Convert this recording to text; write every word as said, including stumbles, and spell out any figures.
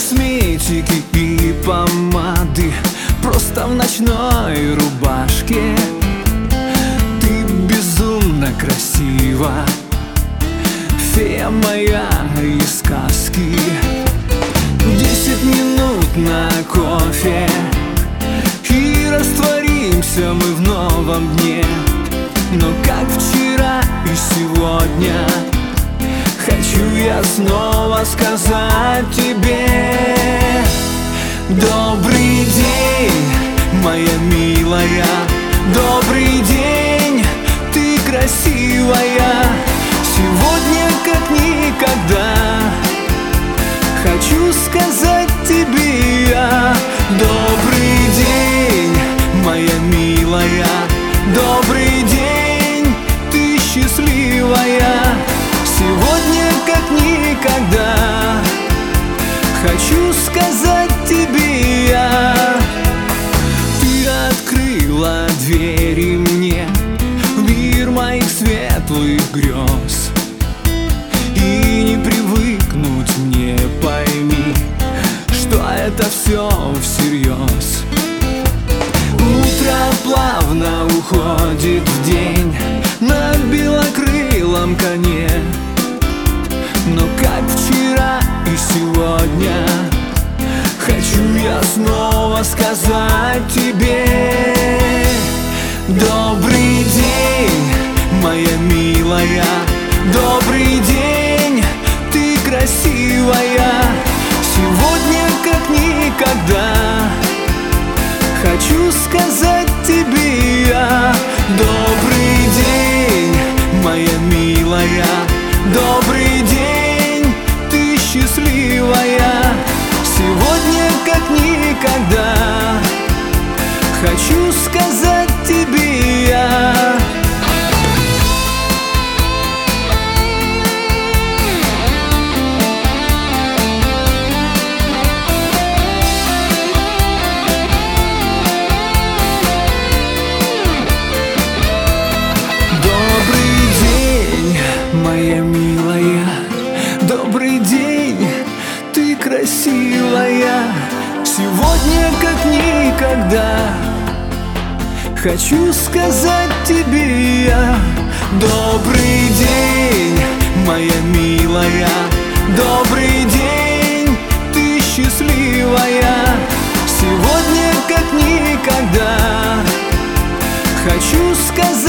косметики и помады, просто в ночной рубашке. Ты безумно красива, фея моя из сказки. Десять минут на кофе, и растворимся мы в новом дне. Но как вчера и сегодня хочу я снова сказать тебе: добрый день, моя милая, добрый день, ты красивая. Сегодня как никогда хочу сказать тебе я: добрый день, моя милая, добрый день, ты счастливая. Сегодня как никогда хочу сказать тебе я. Ты открыла двери мне в мир моих светлых грез, и не привыкнуть мне, пойми, что это все всерьез. Утро плавно уходит в день на белокрылом коне, но как вчера и сегодня хочу я снова сказать тебе: добрый день, моя милая, добрый день, ты красивая. Сегодня как никогда хочу сказать тебе я: добрый день, моя милая, добрый день, ты счастливая. Сегодня как никогда хочу сказать тебе я. Моя милая, добрый день, ты красивая. Сегодня как никогда хочу сказать тебе я: добрый день, моя милая, добрый день, ты счастливая. Сегодня как никогда хочу сказать